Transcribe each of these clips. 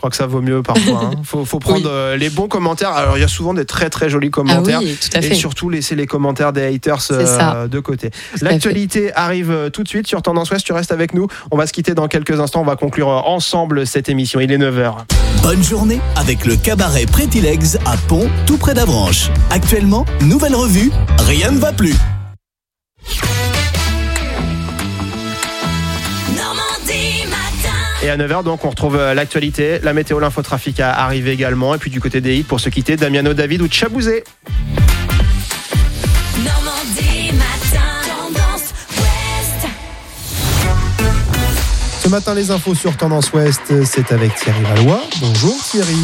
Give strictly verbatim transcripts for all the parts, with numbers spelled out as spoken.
crois que ça vaut mieux parfois. Il hein. faut, faut prendre oui. euh, les bons commentaires. Alors, il y a souvent des très très jolis commentaires. Ah oui, tout à fait. Et surtout, laisser les commentaires des haters euh, de côté. Tout L'actualité arrive tout de suite sur Tendance Ouest. Tu restes avec nous. On va se quitter dans quelques instants. On va conclure ensemble cette émission. Il est neuf heures. Bonne journée avec le cabaret Pretty Legs à Pont, tout près d'Avranches. Actuellement, nouvelle revue, rien ne va plus. Et à neuf heures, donc, on retrouve l'actualité. La météo, l'infotrafic arrive également. Et puis du côté des hits, pour se quitter, Damiano David ou Chabouzé. Normandie matin, Tendance Ouest. Ce matin, les infos sur Tendance Ouest, c'est avec Thierry Valois. Bonjour Thierry.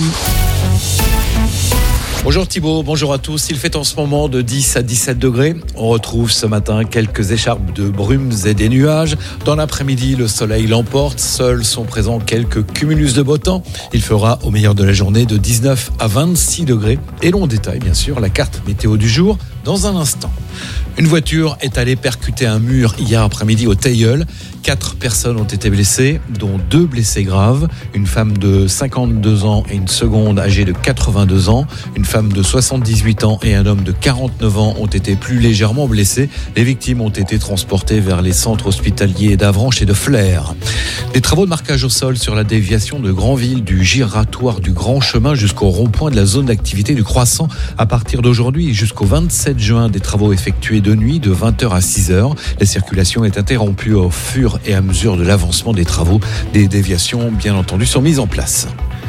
Bonjour Thibaut, bonjour à tous. Il fait en ce moment de dix à dix-sept degrés. On retrouve ce matin quelques écharpes de brumes et des nuages. Dans l'après-midi, le soleil l'emporte. Seuls sont présents quelques cumulus de beau temps. Il fera au meilleur de la journée de dix-neuf à vingt-six degrés. Et l'on détaille bien sûr la carte météo du jour dans un instant. Une voiture est allée percuter un mur hier après-midi au Teilleul. Quatre personnes ont été blessées, dont deux blessés graves. Une femme de cinquante-deux ans et une seconde âgée de quatre-vingt-deux ans. Une femme de soixante-dix-huit ans et un homme de quarante-neuf ans ont été plus légèrement blessés. Les victimes ont été transportées vers les centres hospitaliers d'Avranches et de Flers. Des travaux de marquage au sol sur la déviation de Granville du giratoire du Grand Chemin jusqu'au rond-point de la zone d'activité du Croissant à partir d'aujourd'hui jusqu'au vingt-sept juin. Des travaux effectués de nuit de vingt heures à six heures. La circulation est interrompue au fur et à mesure de l'avancement des travaux. Des déviations, bien entendu, sont mises en place.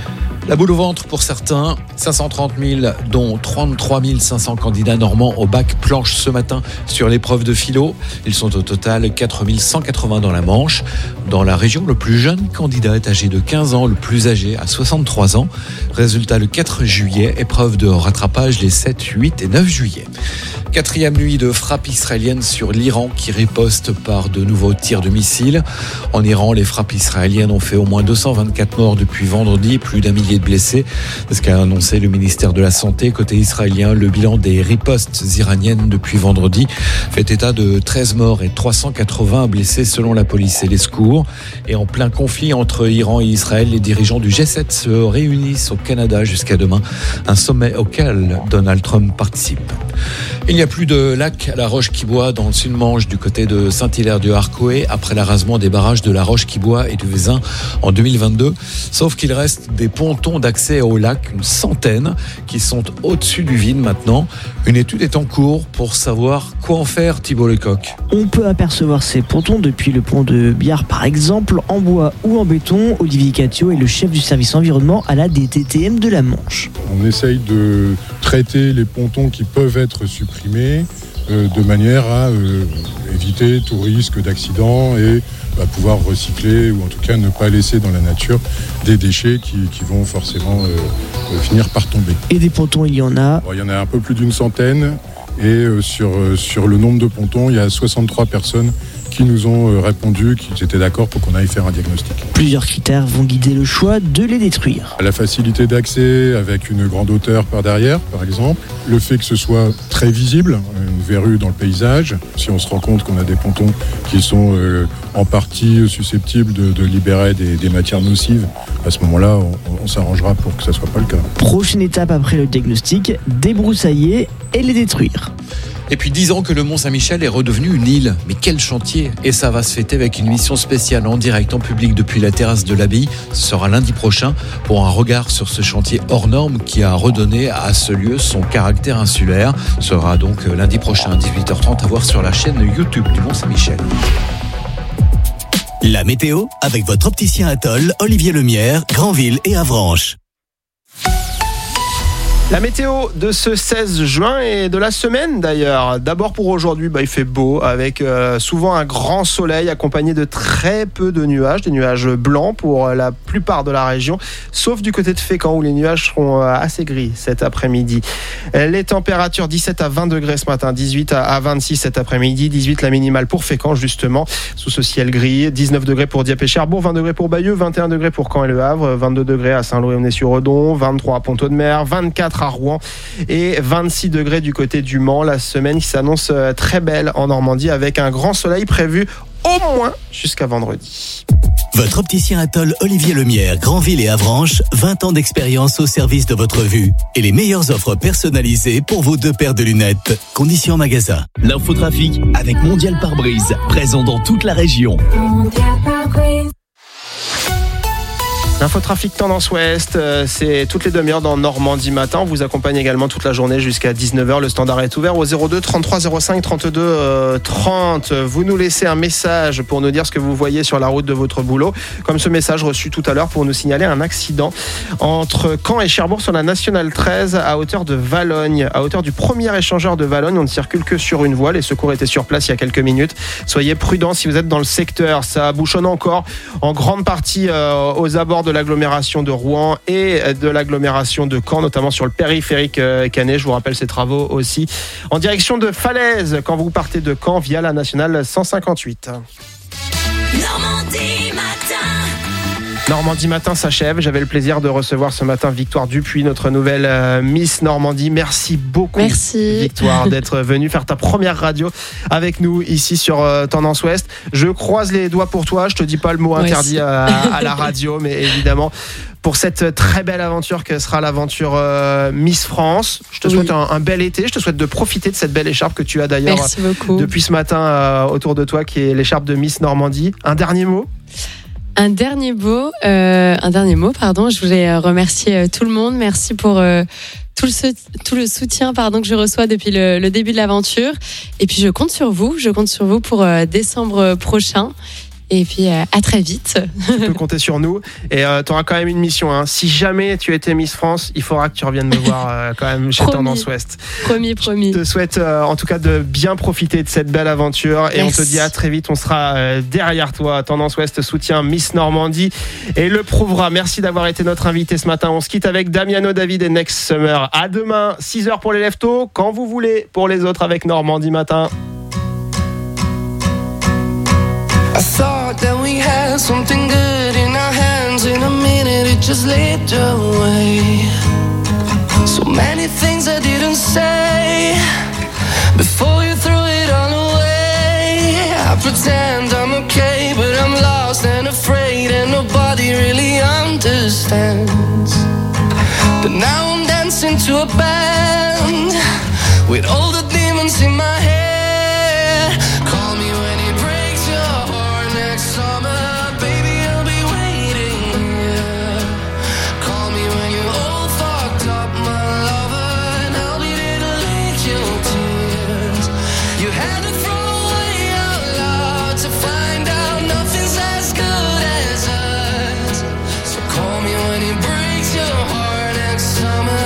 La boule au ventre pour certains, cinq cent trente mille, dont trente-trois mille cinq cents candidats normands au bac planche ce matin sur l'épreuve de philo. Ils sont au total quatre mille cent quatre-vingts dans la Manche. Dans la région, le plus jeune candidat est âgé de quinze ans, le plus âgé à soixante-trois ans. Résultat le quatre juillet, épreuve de rattrapage les sept, huit et neuf juillet. Quatrième nuit de frappe israélienne sur l'Iran qui riposte par de nouveaux tirs de missiles. En Iran, les frappes israéliennes ont fait au moins deux cent vingt-quatre morts depuis vendredi, plus d'un millier de blessés. C'est ce qu'a annoncé le ministère de la Santé. Côté israélien, le bilan des ripostes iraniennes depuis vendredi fait état de treize morts et trois cent quatre-vingts blessés selon la police et les secours. Et en plein conflit entre Iran et Israël, les dirigeants du G sept se réunissent au Canada jusqu'à demain. Un sommet auquel Donald Trump participe. Il n'y a plus de lac à la Roche-qui-Boit dans le Sud-Manche du côté de Saint-Hilaire-du-Harcouët après l'arasement des barrages de la Roche-qui-Boit et du Vézin en deux mille vingt-deux. Sauf qu'il reste des pontons d'accès au lac, une centaine, qui sont au-dessus du vide maintenant. Une étude est en cours pour savoir quoi en faire, Thibaut Lecoq. On peut apercevoir ces pontons depuis le pont de Biard par exemple, en bois ou en béton. Olivier Catio est le chef du service environnement à la D T T M de la Manche. On essaye de traiter les pontons qui peuvent être supprimés euh, de manière à euh, éviter tout risque d'accident et à pouvoir recycler ou en tout cas ne pas laisser dans la nature des déchets qui, qui vont forcément euh, finir par tomber. Et des pontons, il y en a bon, il y en a un peu plus d'une centaine et euh, sur, euh, sur le nombre de pontons, il y a soixante-trois personnes qui nous ont répondu qu'ils étaient d'accord pour qu'on aille faire un diagnostic. Plusieurs critères vont guider le choix de les détruire. La facilité d'accès avec une grande hauteur par derrière, par exemple. Le fait que ce soit très visible, une verrue dans le paysage. Si on se rend compte qu'on a des pontons qui sont euh, en partie susceptibles de, de libérer des, des matières nocives, à ce moment-là, on, on s'arrangera pour que ça ne soit pas le cas. Prochaine étape après le diagnostic, débroussailler et les détruire. Et puis dix ans que le Mont-Saint-Michel est redevenu une île. Mais quel chantier! Et ça va se fêter avec une émission spéciale en direct en public depuis la terrasse de l'abbaye. Ce sera lundi prochain pour un regard sur ce chantier hors norme qui a redonné à ce lieu son caractère insulaire. Ce sera donc lundi prochain à dix-huit heures trente à voir sur la chaîne YouTube du Mont-Saint-Michel. La météo avec votre opticien Atoll, Olivier Lemierre, Granville et Avranches. La météo de ce seize juin et de la semaine d'ailleurs. D'abord pour aujourd'hui, bah, il fait beau avec euh, souvent un grand soleil accompagné de très peu de nuages, des nuages blancs pour la plupart de la région, sauf du côté de Fécamp où les nuages seront assez gris cet après-midi. Les températures dix-sept à vingt degrés ce matin, dix-huit à vingt-six cet après-midi, dix-huit la minimale pour Fécamp justement, sous ce ciel gris, dix-neuf degrés pour Dieppe et Cherbourg, vingt degrés pour Bayeux, vingt et un degrés pour Caen et Le Havre, vingt-deux degrés à Saint-Lô-et-Aulnay-sur-Redon, vingt-trois à Pont-Audemer, vingt-quatre à Rouen et vingt-six degrés du côté du Mans. La semaine qui s'annonce très belle en Normandie avec un grand soleil prévu au moins jusqu'à vendredi. Votre opticien Atoll Olivier Lemierre, Granville et Avranches, vingt ans d'expérience au service de votre vue et les meilleures offres personnalisées pour vos deux paires de lunettes. Conditions en magasin. L'infotrafic avec Mondial Pare-Brise, présent dans toute la région. L'infotrafic Tendance Ouest, euh, c'est toutes les demi-heures dans Normandie Matin. On vous accompagne également toute la journée jusqu'à dix-neuf heures. Le standard est ouvert au zéro deux trente-trois zéro cinq trente-deux trente. Vous nous laissez un message pour nous dire ce que vous voyez sur la route de votre boulot. Comme ce message reçu tout à l'heure pour nous signaler un accident entre Caen et Cherbourg sur la Nationale treize à hauteur de Valognes. À hauteur du premier échangeur de Valognes, on ne circule que sur une voie. Les secours étaient sur place il y a quelques minutes. Soyez prudents si vous êtes dans le secteur. Ça bouchonne encore en grande partie euh, aux abords de l'agglomération de Rouen et de l'agglomération de Caen, notamment sur le périphérique canet. Je vous rappelle ces travaux aussi en direction de Falaise quand vous partez de Caen via la nationale cent cinquante-huit. Normandie matin. Normandie Matin s'achève. J'avais le plaisir de recevoir ce matin Victoire Dupuis, notre nouvelle euh, Miss Normandie. Merci beaucoup, Merci. Victoire, d'être venue faire ta première radio avec nous ici sur euh, Tendance Ouest. Je croise les doigts pour toi. Je te dis pas le mot interdit à, à la radio, mais évidemment pour cette très belle aventure que sera l'aventure euh, Miss France. Je te Oui. souhaite un, un bel été. Je te souhaite de profiter de cette belle écharpe que tu as d'ailleurs Merci beaucoup. depuis ce matin euh, autour de toi, qui est l'écharpe de Miss Normandie. Un dernier mot? Un dernier mot, euh, un dernier mot, pardon. Je voulais euh, remercier euh, tout le monde. Merci pour euh, tout, le sou- tout le soutien, pardon, que je reçois depuis le, le début de l'aventure. Et puis je compte sur vous. Je compte sur vous pour euh, décembre prochain. Et puis euh, à très vite. Tu peux compter sur nous. Et euh, tu auras quand même une mission. Hein. Si jamais tu étais Miss France, il faudra que tu reviennes me voir euh, quand même chez Promis. Tendance Ouest. Promis, promis. Je te souhaite euh, en tout cas de bien profiter de cette belle aventure. Et Merci. on te dit à très vite. On sera euh, derrière toi. Tendance Ouest soutient Miss Normandie et le prouvera. Merci d'avoir été notre invité ce matin. On se quitte avec Damiano David et Next Summer. À demain, six heures pour les leftos. Quand vous voulez pour les autres avec Normandie Matin. I thought that we had something good in our hands. In a minute it just slipped away. So many things I didn't say before you threw it all away. I pretend I'm okay, but I'm lost and afraid, and nobody really understands. But now I'm dancing to a band with all the demons in my head. Call me when it breaks your heart next summer, baby, I'll be waiting here. Call me when you're all fucked up, my lover, and I'll be there to lick your tears. You had to throw away out loud to find out nothing's as good as us. So call me when it breaks your heart next summer.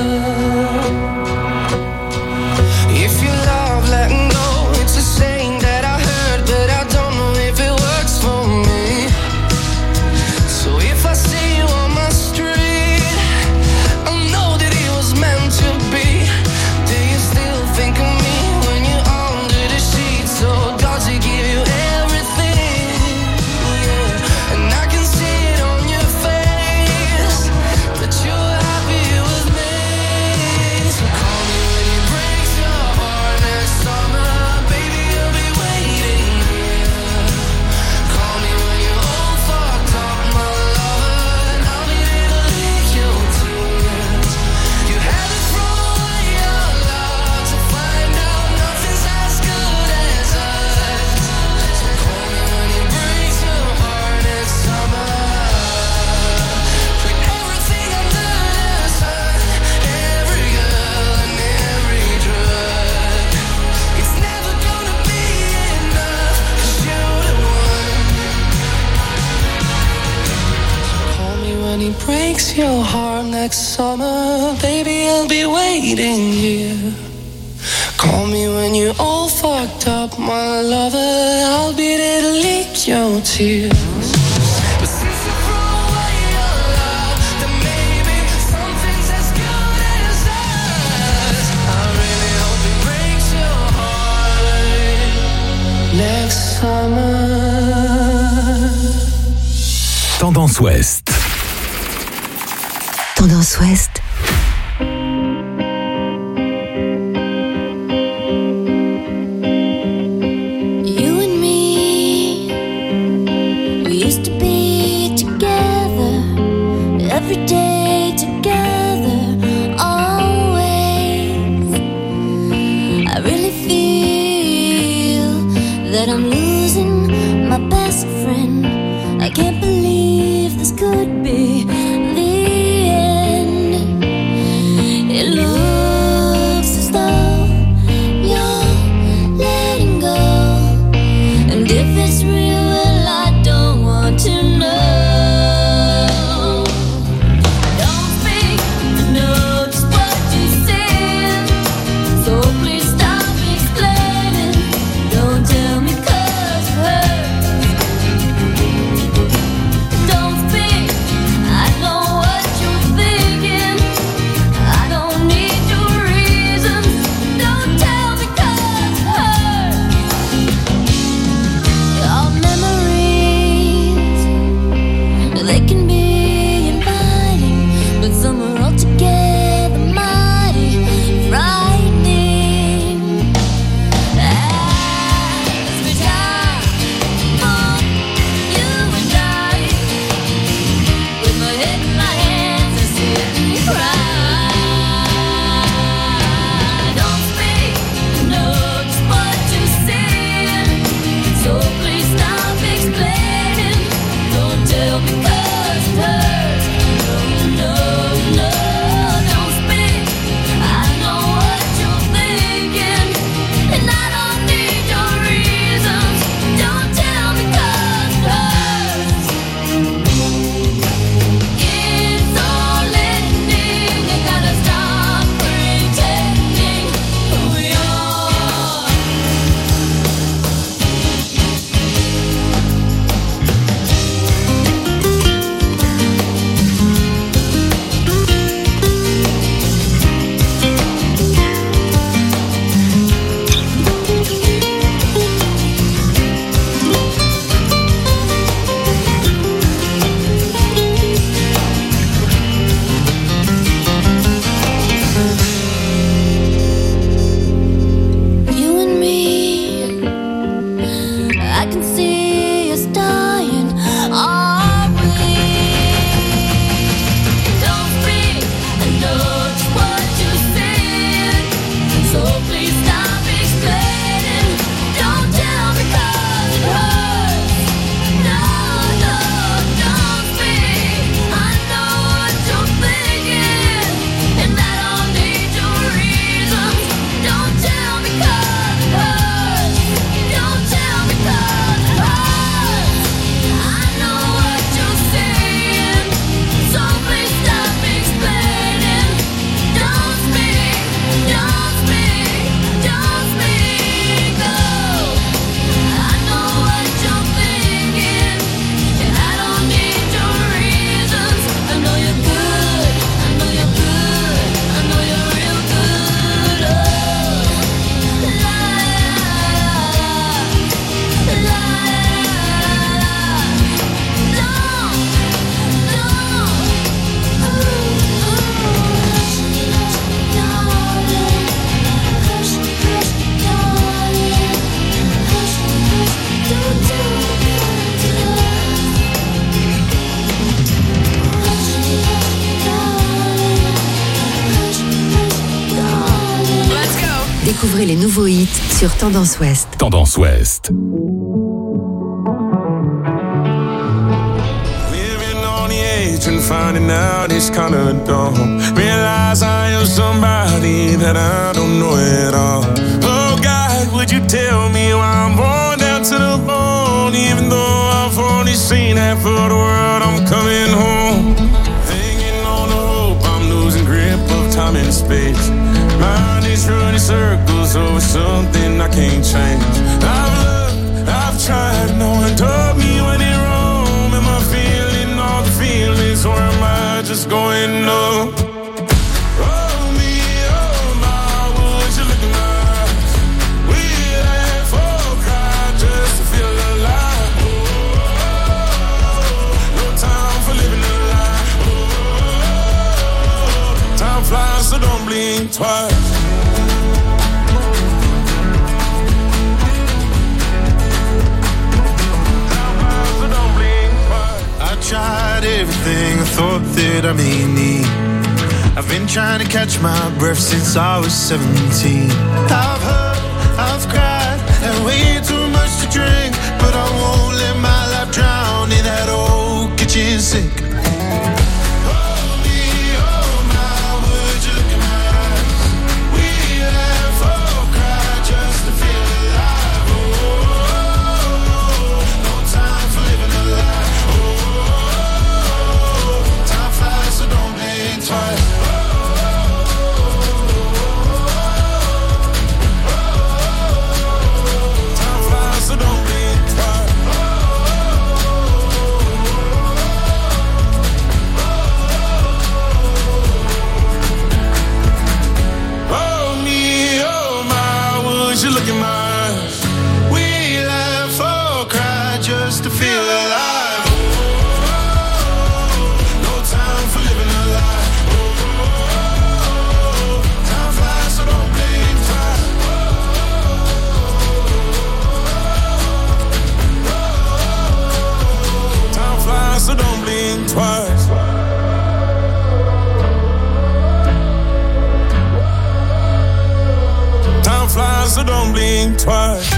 If you love letting go, it's a saying that I heard, but I don't know if it works for me. So if I see you on my street, I know that it was meant to be. Do you still think of me when you're under the sheets? So God to give you everything, yeah. And I can see it on your face that you're happy with me. So call me when it breaks your heart next summer, baby, I'll be waiting here. Call me when you're all fucked up, my lover, and I'll be there to lick your tears. You had to throw away your love to find out nothing's as good as us. So call me when it breaks your heart next summer. Put everything under the sun, every girl and every drug. It's never gonna be enough, 'cause you're the one. Call me when it breaks your heart next summer, baby, I'll be waiting here. Call me when you're all fucked up, my lover, I'll be there to lick your tears. But since you threw away your love, then maybe something's as good as us. I really hope it breaks your heart next summer. Tendance Ouest. Tendance Ouest. You and me, stay together always. I really feel that I'm losing my best friend. I can't believe this could be the end. It looks as though you're letting go, and if it's real, well, I don't want to know. Don't speak, I know just what you said, so please stop explaining. Don't tell me 'cause it hurts. Don't speak, I know what you're thinking. I don't need your reasons. Don't tell me 'cause it hurts. Our memories, they can be inviting, but some are altogether mighty frightening. As we die for you and I, with my head in my hands, I sit and cry. Don't speak, I know just what you said, so please stop explaining. Don't tell me 'cause it hurts. No, no, don't speak. I know what you're thinking, and I don't need your reasons. Don't tell me 'cause it hurts. It's all ending. You gotta stop pretending who we are. You and me, I can see us dying, are we? Don't speak, I know just what you said, so please stop explaining. Don't tell me 'cause it hurts. No, no, don't speak. I know what you're thinking, and I don't need your reasons. Don't tell me 'cause it hurts. Don't tell me 'cause it hurts. I know what you're saying, so please stop explaining. Don't speak, don't speak, don't speak. Oh, I know what you're thinking, and I don't need your reasons. I know you're good, I know you're good, I know you're real good. Oh, la la la la. Don't, Découvrez les nouveaux hits sur Tendance Ouest. Tendance Ouest. Living on the edge and finding out it's kinda dumb. Realize I am somebody that I don't know at all. Oh God, would you tell me why I'm worn down to the bone? Even though I've only seen half of the world, I'm coming home. Hanging on the hope, I'm losing grip of time and space. Mind is running circles over something I can't change. I've looked, I've tried, no one told me when in Rome. Am I feeling all the feelings, or am I just going numb? Oh me, oh my, would you look in my eyes? We'd have full cry just to feel alive. Oh, no time for living a lie. Oh, time flies, so don't blink twice. Tried everything, I thought that I may need. I've been trying to catch my breath since I was seventeen. I've hurt, I've cried, and way too much to drink, but I won't let my life drown in that old kitchen sink. Hold me, oh my, would you look in my eyes? We laugh or cry just to feel alive. Oh, no time for living a lie. Oh, time flies, so don't blink twice. You look in my eyes. We laugh or cry just to feel alive. Oh, no time for living a lie. Oh, time flies, so don't blink twice. Oh, time flies, so don't blink twice. Time flies, so don't blink twice.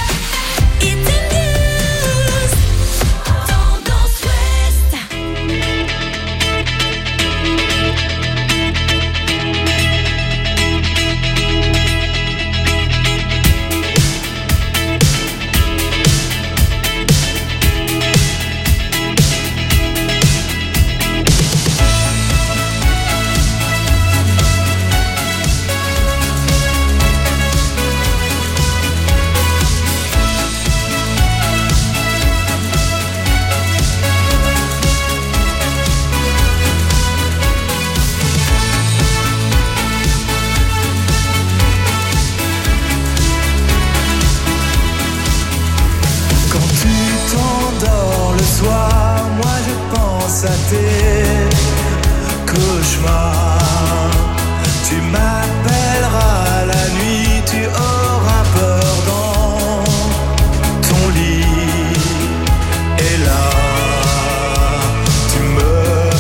À tes cauchemars, tu m'appelleras la nuit, tu auras peur dans ton lit, et là tu me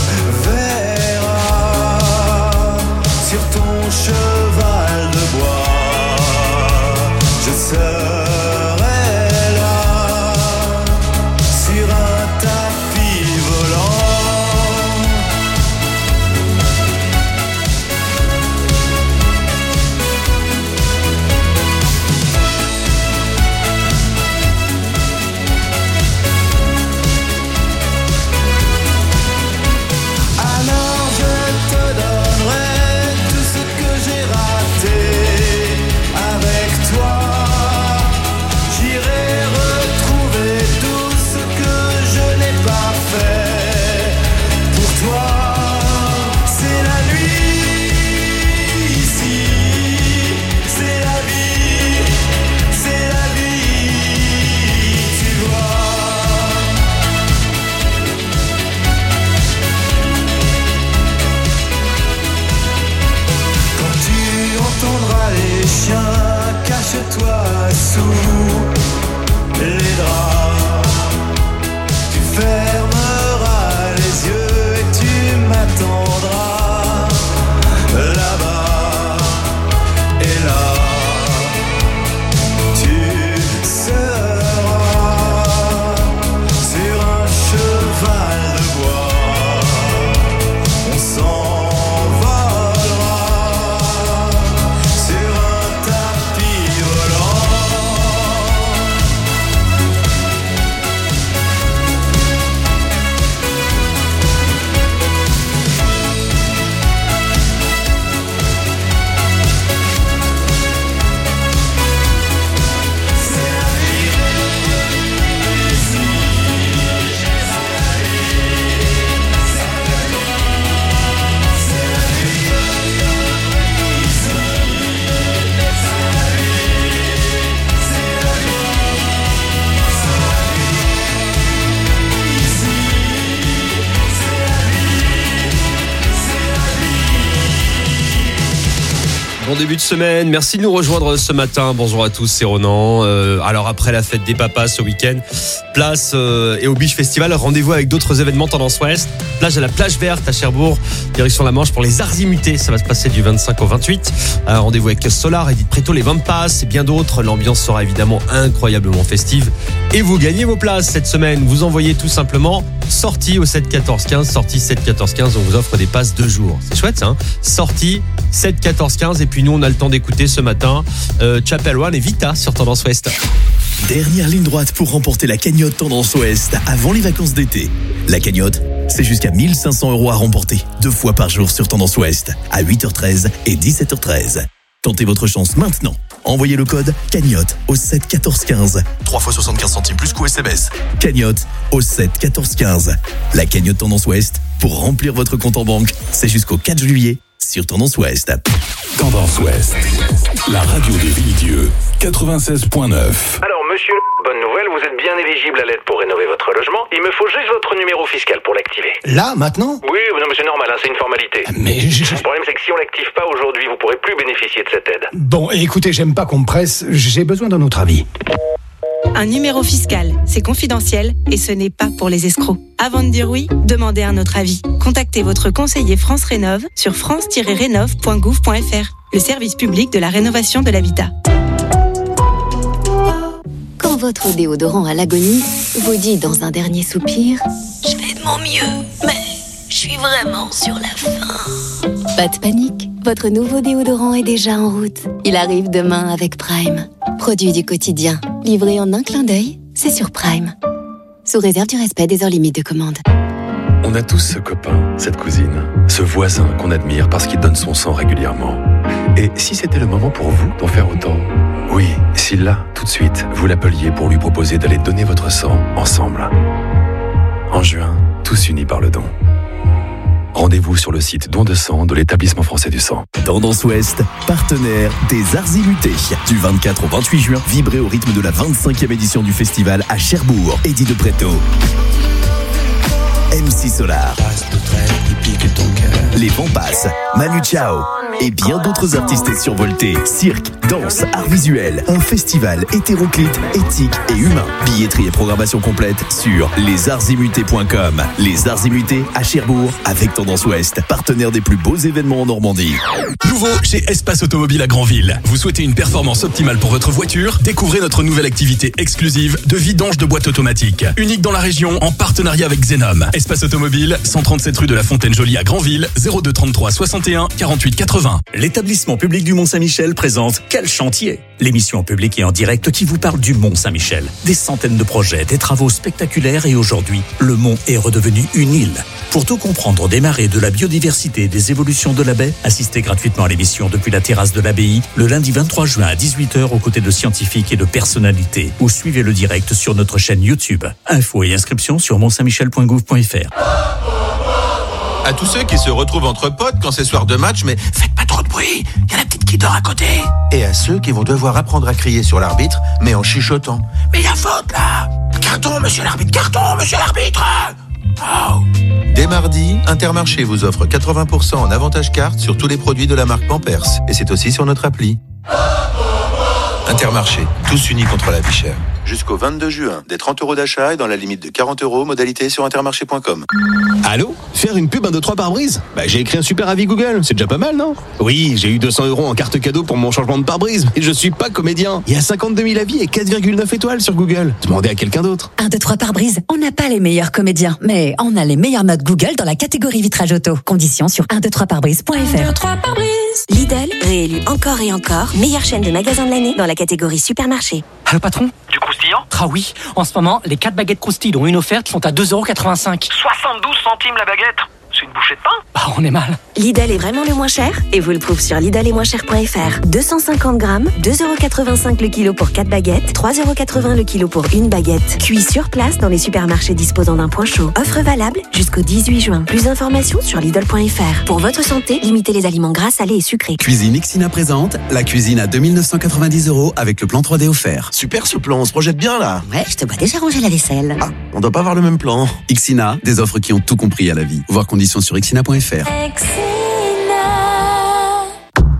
verras sur ton cheval de bois. Je serai là sur un tapis volant. Cache-toi sous les draps, tu fermeras les yeux et tu m'attendras là-bas, et là tu seras sur un cheval de bois, on s'envolera sur un tapis volant. Bon début de semaine, merci de nous rejoindre ce matin. Bonjour à tous, c'est Ronan. Euh, alors après la fête des papas ce week-end, place euh, et au Beach Festival. Rendez-vous avec d'autres événements Tendance Ouest. Plage à la plage verte à Cherbourg, direction la Manche pour les Arzimutés. Ça va se passer du vingt-cinq au vingt-huit. Euh, rendez-vous avec Solar, Edith Preto, les Vampas et bien d'autres. L'ambiance sera évidemment incroyablement festive. Et vous gagnez vos places cette semaine. Vous envoyez tout simplement sortie au sept quatorze quinze. Sortie sept quatorze quinze, on vous offre des passes deux jours. C'est chouette ça, hein. Sortie sept quatorze quinze. Et puis nous, on a le temps d'écouter ce matin euh, Chapel One et Vita sur Tendance Ouest. Dernière ligne droite pour remporter la cagnotte Tendance Ouest avant les vacances d'été. La cagnotte, c'est jusqu'à mille cinq cents euros à remporter, deux fois par jour sur Tendance Ouest, à huit heures treize et dix-sept heures treize. Tentez votre chance maintenant. Envoyez le code cagnotte au sept quatorze quinze. trois fois soixante-quinze centimes plus coût S M S. Cagnotte au sept quatorze quinze. La cagnotte Tendance Ouest, pour remplir votre compte en banque, c'est jusqu'au quatre juillet sur Tendance Ouest. Tendance Ouest, la radio de Villedieu, quatre-vingt-seize point neuf. Alors, monsieur, bonne nouvelle, vous êtes bien éligible à l'aide pour rénover votre logement. Il me faut juste votre numéro fiscal pour l'activer. Là, maintenant? Oui, non, mais c'est normal, hein, c'est une formalité. Mais je... Le problème, c'est que si on l'active pas aujourd'hui, vous pourrez plus bénéficier de cette aide. Bon, écoutez, j'aime pas qu'on me presse, j'ai besoin d'un autre avis. Un numéro fiscal, c'est confidentiel et ce n'est pas pour les escrocs. Avant de dire oui, demandez un autre avis. Contactez votre conseiller France Rénov sur france tiret rénov point gouv point f r, le service public de la rénovation de l'habitat. Quand votre déodorant à l'agonie vous dit dans un dernier soupir « Je fais de mon mieux, mais je suis vraiment sur la fin ». Pas de panique, votre nouveau déodorant est déjà en route. Il arrive demain avec Prime. Produit du quotidien, livré en un clin d'œil, c'est sur Prime. Sous réserve du respect des heures limites de commande. On a tous ce copain, cette cousine, ce voisin qu'on admire parce qu'il donne son sang régulièrement. Et si c'était le moment pour vous d'en faire autant ? Oui, si là, tout de suite, vous l'appeliez pour lui proposer d'aller donner votre sang ensemble. En juin, tous unis par le don. Rendez-vous sur le site Don de sang de l'Établissement français du sang. Tendance Ouest, partenaire des Arzimutés. Du vingt-quatre au vingt-huit juin, vibrez au rythme de la vingt-cinquième édition du festival à Cherbourg. Edith de Preto, M C Solar, les Vampas, Manu Chao et bien d'autres artistes survoltés. Cirque, danse, art visuel, un festival hétéroclite, éthique et humain. Billetterie et programmation complète sur les arzimutés point com. Les Arzimutés à Cherbourg avec Tendance Ouest, partenaire des plus beaux événements en Normandie. Nouveau chez Espace Automobile à Granville. Vous souhaitez une performance optimale pour votre voiture ? Découvrez notre nouvelle activité exclusive de vidange de boîtes automatiques. Unique dans la région, en partenariat avec Zenom. Espace Automobile, cent trente-sept rue de la Fontaine-Jolie à Granville, zéro deux trente-trois soixante et un quarante-huit quatre-vingts. L'établissement public du Mont-Saint-Michel présente Quel chantier ? L'émission en public et en direct qui vous parle du Mont-Saint-Michel. Des centaines de projets, des travaux spectaculaires et aujourd'hui, le Mont est redevenu une île. Pour tout comprendre des marées, de la biodiversité et des évolutions de la baie, assistez gratuitement à l'émission depuis la terrasse de l'abbaye le lundi vingt-trois juin à dix-huit heures aux côtés de scientifiques et de personnalités. Ou suivez le direct sur notre chaîne YouTube. Infos et inscriptions sur mont saint michel point gouv point f r. À tous ceux qui se retrouvent entre potes quand c'est soir de match, mais faites pas trop de bruit, il y a la petite qui dort à côté. Et à ceux qui vont devoir apprendre à crier sur l'arbitre, mais en chuchotant. Mais il y a faute là. Carton, monsieur l'arbitre, carton, monsieur l'arbitre. Oh. Dès mardi, Intermarché vous offre quatre-vingts pour cent en avantage carte sur tous les produits de la marque Pampers. Et c'est aussi sur notre appli. Intermarché, tous unis contre la vie chère. Jusqu'au vingt-deux juin, des trente euros d'achat et dans la limite de quarante euros, modalité sur intermarché point com. Allô ? Faire une pub un deux trois pare-brise ? Bah j'ai écrit un super avis Google, c'est déjà pas mal, non ? Oui, j'ai eu deux cents euros en carte cadeau pour mon changement de pare-brise, mais je suis pas comédien. Il y a cinquante-deux mille avis et quatre virgule neuf étoiles sur Google. Demandez à quelqu'un d'autre. un, deux, trois pare-brise, on n'a pas les meilleurs comédiens, mais on a les meilleures notes Google dans la catégorie vitrage auto. Conditions sur un deux trois pare-brise point f r. un, deux, trois pare-brise. Lidl, réélu encore et encore, meilleure chaîne de magasins de l'année dans la catégorie supermarché. Allô patron ? Du croustillant ? Ah oui, en ce moment, les quatre baguettes croustilles dont une offerte sont à deux euros quatre-vingt-cinq. soixante-douze centimes la baguette. C'est une bouchée de pain. Bah on est mal. Lidl est vraiment le moins cher et vous le prouve sur lidl et moins cher point f r. deux cent cinquante grammes, deux euros quatre-vingt-cinq le kilo pour quatre baguettes, trois euros quatre-vingts le kilo pour une baguette. Cuit sur place dans les supermarchés disposant d'un point chaud. Offre valable jusqu'au dix-huit juin. Plus d'informations sur lidl point f r. Pour votre santé, limitez les aliments gras, salés et sucrés. Cuisine Ixina présente la cuisine à deux mille neuf cent quatre-vingt-dix euros avec le plan trois D offert. Super ce plan, on se projette bien là. Ouais, je te vois déjà ranger la vaisselle. Ah, on doit pas avoir le même plan. Ixina, des offres qui ont tout compris à la vie. Voir conditions sur ixina point f r.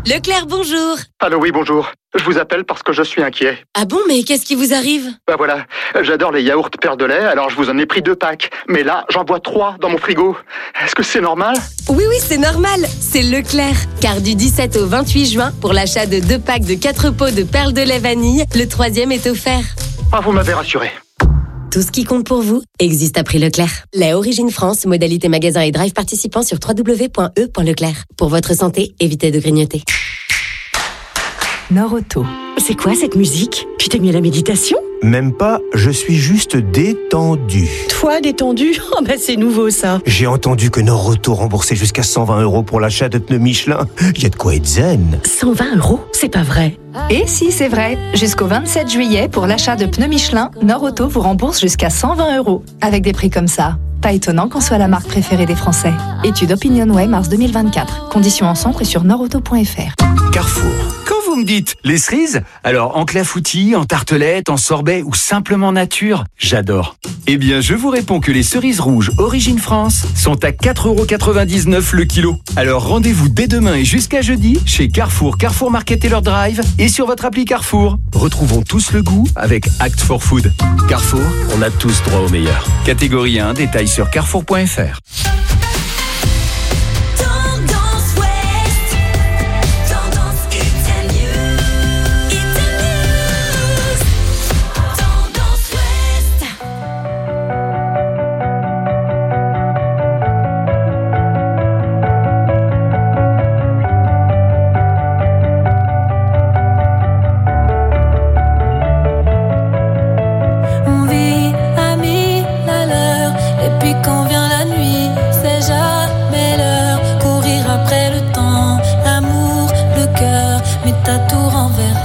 Leclerc, bonjour. Allô, oui, bonjour. Je vous appelle parce que je suis inquiet. Ah bon, mais qu'est-ce qui vous arrive? Bah voilà, j'adore les yaourts Père de lait, alors je vous en ai pris deux packs. Mais là, j'en bois trois dans mon frigo. Est-ce que c'est normal? Oui, oui, c'est normal. C'est Leclerc. Car du dix-sept au vingt-huit juin, pour l'achat de deux packs de quatre pots de perles de lait vanille, le troisième est offert. Ah, vous m'avez rassuré. Tout ce qui compte pour vous existe à prix Leclerc. Lait Origine France, modalité magasin et drive participant sur w w w point e point leclerc. Pour votre santé, évitez de grignoter. Nord-Auto. C'est quoi cette musique? Tu t'es mis à la méditation? Même pas, je suis juste détendu. Toi, détendu? Oh bah c'est nouveau ça. J'ai entendu que Nord-Auto remboursait jusqu'à cent vingt euros pour l'achat de pneus Michelin. Il y a de quoi être zen. cent vingt euros? C'est pas vrai. Et si, c'est vrai. Jusqu'au vingt-sept juillet, pour l'achat de pneus Michelin, Nord-Auto vous rembourse jusqu'à cent vingt euros. Avec des prix comme ça. Pas étonnant qu'on soit la marque préférée des Français. Étude OpinionWay mars deux mille vingt-quatre. Conditions en centre et sur nordauto point f r. Carrefour. Quand vous me dites les cerises, alors en clafoutis, en tartelette, en sorbet ou simplement nature, j'adore. Eh bien, je vous réponds que les cerises rouges Origine France sont à quatre euros quatre-vingt-dix-neuf le kilo. Alors rendez-vous dès demain et jusqu'à jeudi chez Carrefour, Carrefour Market et leur drive et sur votre appli Carrefour. Retrouvons tous le goût avec Act for Food. Carrefour, on a tous droit au meilleur. Catégorie un, détails sur carrefour point f r. On vit à mille à l'heure, et puis quand vient la nuit, c'est jamais l'heure. Courir après le temps, l'amour, le cœur, mais t'as tout renversé.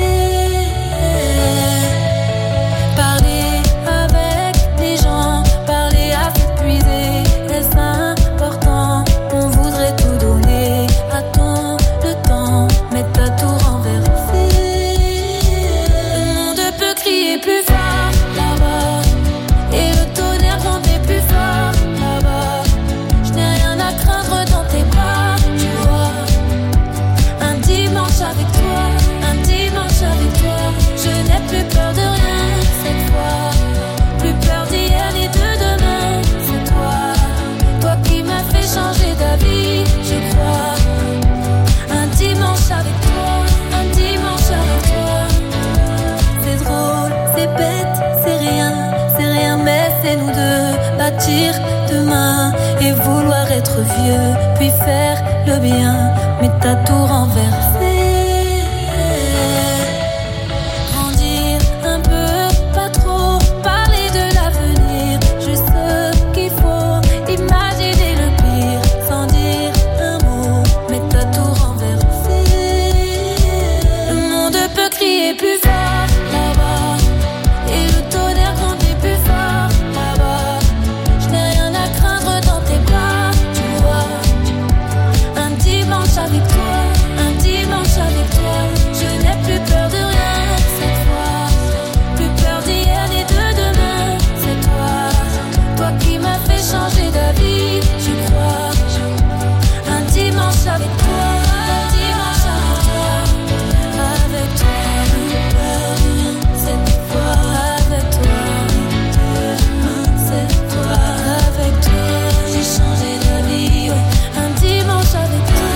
Parler avec les gens, parler à s'épuiser, est-ce important? On voudrait tout donner à ton le temps, mais t'as tout renversé. Le monde peut crier plus fort là-bas, et le tonnerre gronder plus fort là-bas. Je n'ai rien à craindre dans tes bras, tu vois. Un dimanche avec toi, un dimanche avec toi. Je n'ai plus peur de rien cette fois. Plus peur d'hier ni de demain, c'est toi. Toi qui m'as fait changer d'avis, je crois. Un dimanche avec toi, un dimanche avec toi. C'est drôle, c'est bête, c'est rien, c'est rien, mais c'est nous deux. Bâtir demain et vouloir être vieux, puis faire le bien, mais t'as tout renversé. Grandir un peu, pas trop, parler de l'avenir, juste ce qu'il faut, imaginer le pire, sans dire un mot, mais t'as tout renversé. Le monde peut crier plus fort là-bas, et le tonnerre grondir plus fort là-bas. Je n'ai rien à craindre dans tes bras, tu vois. Un dimanche avec toi, un dimanche avec toi. Je n'ai plus peur de rien cette fois. Plus peur d'hier ni de demain, c'est toi. Toi qui m'as fait changer d'avis, je crois. Un dimanche avec toi, un dimanche avec toi. Avec toi, cette fois avec toi. Cette fois avec toi, j'ai changé d'avis, ouais. Un dimanche avec toi,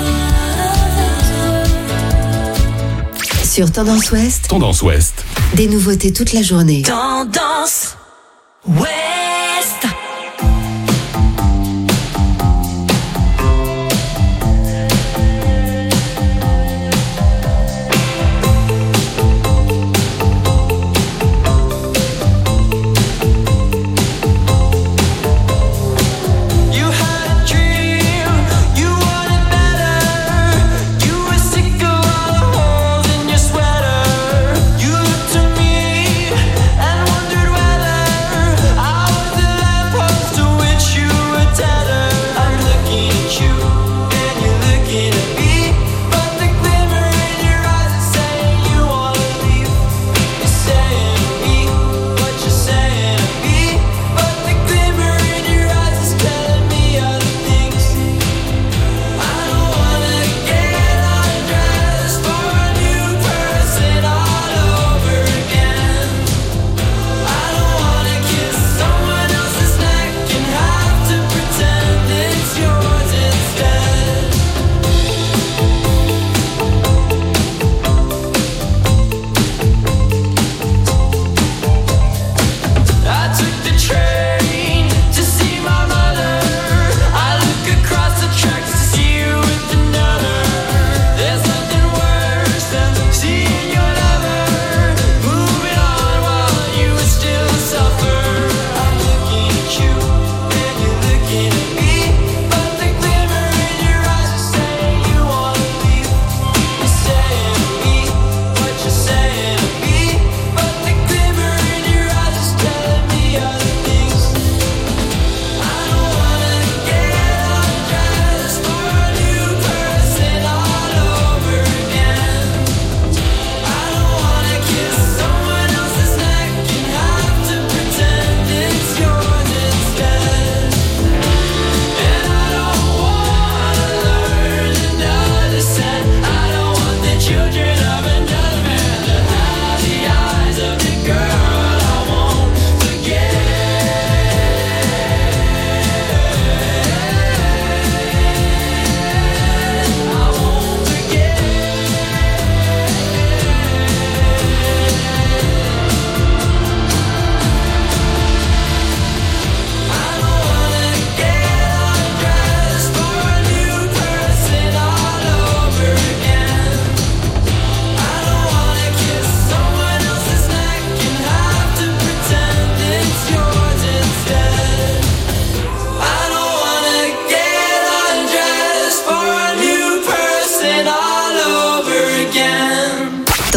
avec toi. Sur Tendance Ouest, Tendance Ouest. des nouveautés toute la journée. Tendance Ouest. You had a dream, you wanted better. You were sick of all the holes in your sweater. You looked to me and wondered whether I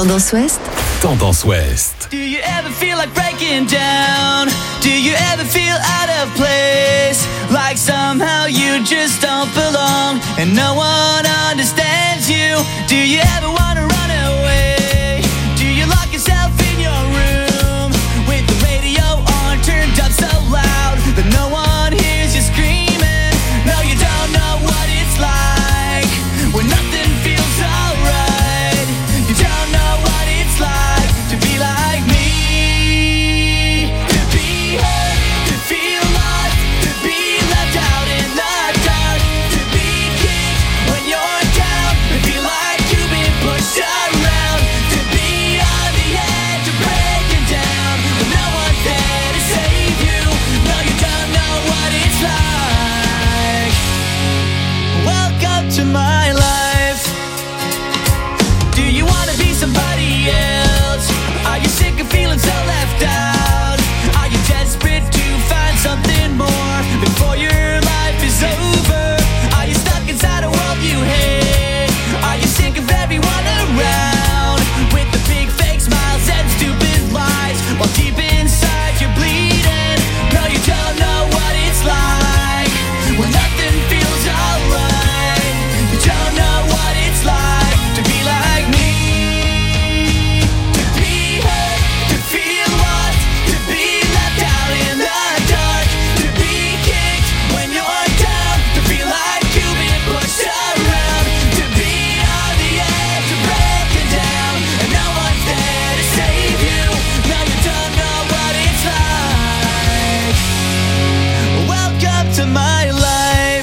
Tendance Ouest. Tendance Ouest. Do you ever feel like breaking down? Do you ever feel out of place? Like somehow you just don't belong and no one understands you? Do you ever want to run away? Do you lock yourself in your room with the radio on turned up so loud that no one hears you screaming? No, you don't know what it's like when nothing feels alright. You don't know what it's like to be like me, to be hurt, to feel lost, to be left out in the dark, to be kicked when you're down, to feel like you've been pushed around, to be on the edge of breaking down, but no one's there to save you. No, you don't know what it's like. Welcome to my life. Do you wanna be somebody else? Are you sick of feeling so left out? Are you desperate to find something more before your life is over? Are you stuck inside a world you hate? Are you sick of everyone around with the big fake smiles and stupid lies while deep inside you're bleeding? No, you don't know what it's like when nothing feels alright. You don't know what it's like to be like me, to be hurt, to feel lost, to be left out in the dark, to be kicked when you're down, to feel like you've been pushed around, to be on the edge of breaking down, and no one's there to save you. No, you don't know what it's like. Welcome to my life.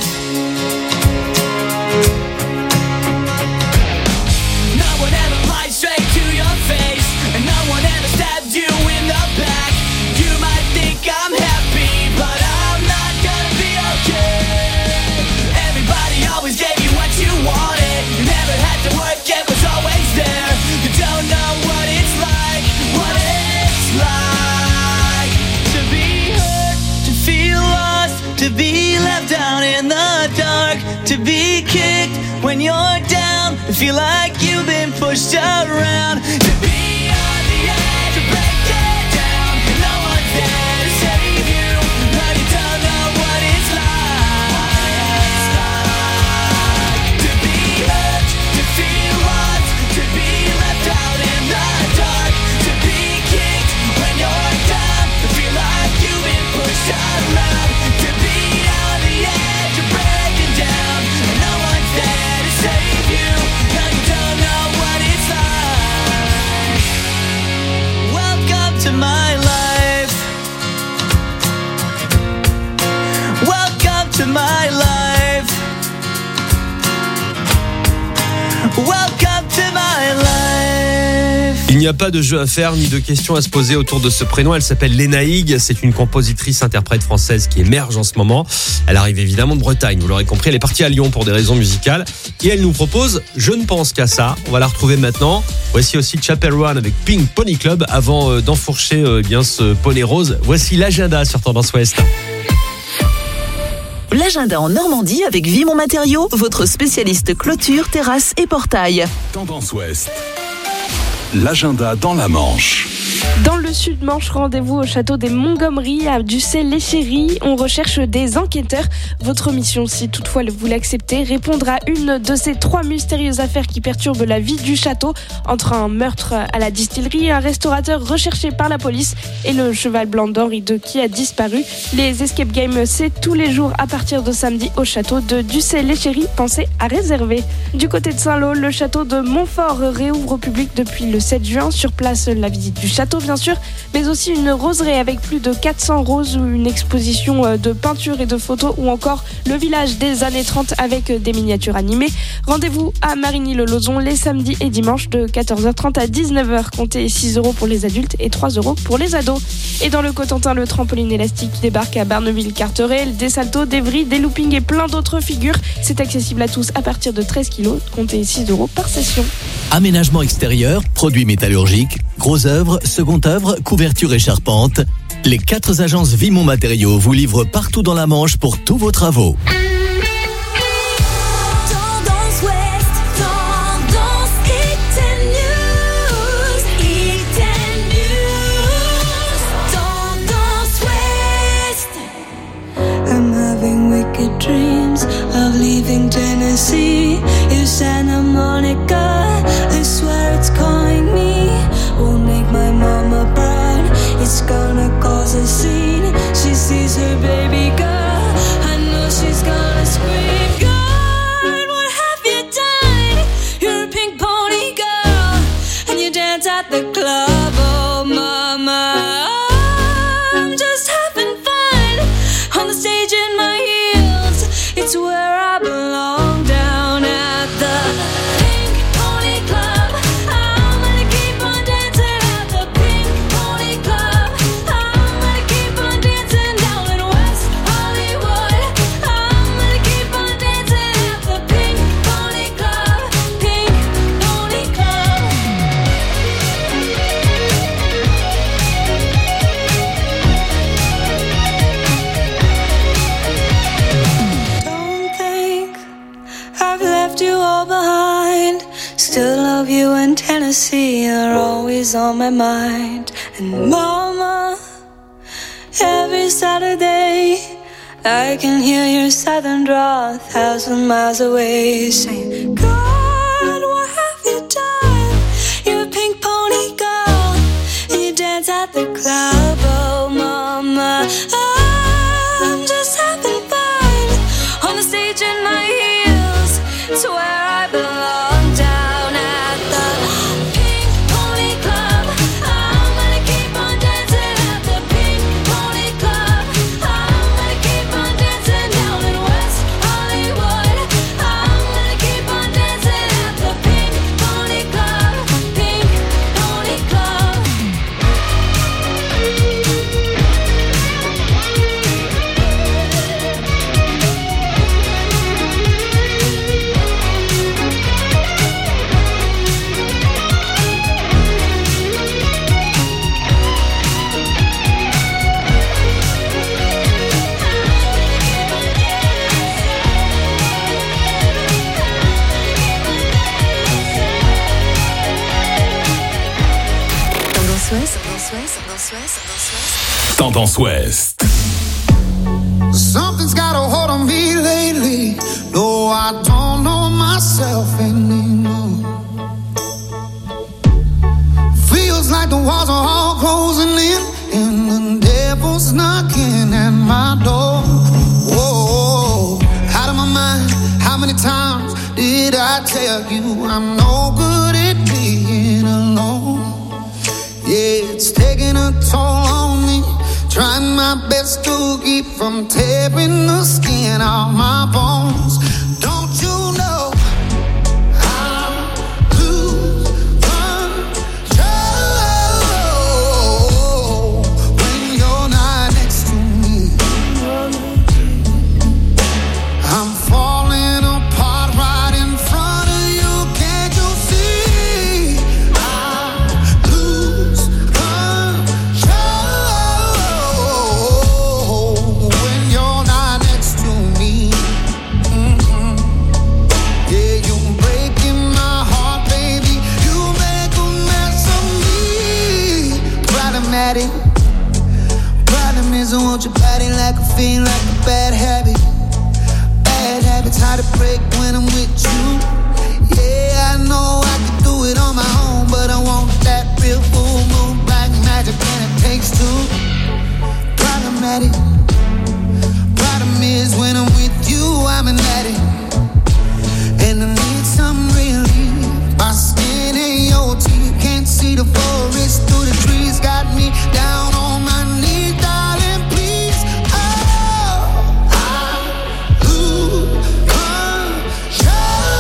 No one ever lied straight to your face, and no one ever stabbed you in the back. You might think I'm happy, but I'm not gonna be okay. Everybody always gave you what you wanted. You never had to work, it was always there. You don't know what it's like, what it's like to be hurt, to feel lost, to be left down in the dark, to be kicked when you're down, to feel like you've been pushed around, to be on the edge of breaking down, and no one's there to save you. No, you don't know what it's like to be hurt, to feel lost, to be left out in the dark, to be kicked when you're down, to feel like you've been pushed around, to be on the edge of breaking down, and no one's there to save you. No, you don't know what it's like. Welcome to my life. Welcome to my life. Welcome to my life. Il n'y a pas de jeu à faire ni de questions à se poser autour de ce prénom. Elle s'appelle Léna Hig. C'est une compositrice interprète française qui émerge en ce moment. Elle arrive évidemment de Bretagne. Vous l'aurez compris, elle est partie à Lyon pour des raisons musicales. Et elle nous propose Je ne pense qu'à ça. On va la retrouver maintenant. Voici aussi Chapel Run avec Pink Pony Club. Avant euh, d'enfourcher euh, bien ce poney rose, voici l'agenda sur Tendance Ouest. L'agenda en Normandie avec Vimont Matériaux, votre spécialiste clôture, terrasse et portail. Tendance Ouest. L'agenda dans la Manche. Dans le Sud-Manche, rendez-vous au château des Montgomery à Ducé-les-Chéris. On recherche des enquêteurs. Votre mission, si toutefois vous l'acceptez, répondre à une de ces trois mystérieuses affaires qui perturbent la vie du château, entre un meurtre à la distillerie, un restaurateur recherché par la police et le cheval blanc d'Henri deux qui a disparu. Les escape games, c'est tous les jours à partir de samedi au château de Ducé-les-Chéris. Pensez à réserver. Du côté de Saint-Lô, le château de Montfort réouvre au public depuis le sept juin. Sur place, la visite du château bien sûr, mais aussi une roseraie avec plus de quatre cents roses, ou une exposition de peinture et de photos, ou encore le village des années trente avec des miniatures animées. Rendez-vous à Marigny-le-Lauzon les samedis et dimanches de quatorze heures trente à dix-neuf heures. Comptez six euros pour les adultes et trois euros pour les ados. Et dans le Cotentin, le trampoline élastique débarque à Barneville-Carteret, des saltos, des vrilles, des loopings et plein d'autres figures. C'est accessible à tous à partir de treize kilos. Comptez six euros par session. Aménagement extérieur, produits métallurgiques, gros œuvres, second œuvre, couverture et charpente. Les quatre agences Vimont Matériaux vous livrent partout dans la Manche pour tous vos travaux. Tendance Ouest, Tendance Hit and News. Santa Monica, I swear it's calling me. Won't make my mama proud. It's gonna cause a scene. She sees her baby girl. I know she's gonna scream. God, what have you done? You're a pink pony girl, and you dance at the club. Oh, mama, I'm just having fun on the stage in my heels. It's where I belong, down at the Pink Pony Club. I'm gonna keep on dancing at the Pink Pony Club. I'm gonna keep on dancing down in West Hollywood. I'm gonna keep on dancing at the Pink Pony Club. Pink Pony Club. Don't think I've left you all behind. Still love you in Tennessee. You're always on my mind. And mama, every Saturday I can hear your southern drawl a thousand miles away, saying, God, what have you done? You're a pink pony girl, and you dance at the club. Oh, mama, I'm just having fun on the stage in my heels. It's where I belong, down at the Pink Pony Club. I'm gonna keep on dancing at the Pink Pony Club. I'm gonna keep on dancing down in West Hollywood. I'm gonna keep on dancing at the Pink Pony Club. Pink Pony Club. Tendance Ouest, Tendance Ouest, Tendance Ouest, Tendance Ouest. Tendance Ouest. Something's got a hold on me lately. No, I don't know myself anymore. Feels like the walls are all closing in, and the devil's knocking at my door. Whoa, out of my mind. How many times did I tell you I'm no good at being alone? Yeah, it's taking a toll on me. Trying my best to keep from tearing the skin off my bones. Don't you know I lose control when you're not next to me? I'm falling apart right in front of you. Can't you see? I lose control when you're not next to me. Mm-hmm. Yeah, you're breaking my heart, baby. You make a mess of me. Problematic. Problem is I want your body like a fiend, like a bad habit. Bad habits hard to break when I'm with you. Yeah, I know I can do it on my own, but I want that real full moon black magic, and it takes two. Problematic. Problem is when I'm with you, I'm an addict, and I need some relief. My skin ain't your teeth, can't see the forest through the trees. Got me down on my knees, darling, please. Oh, I lose control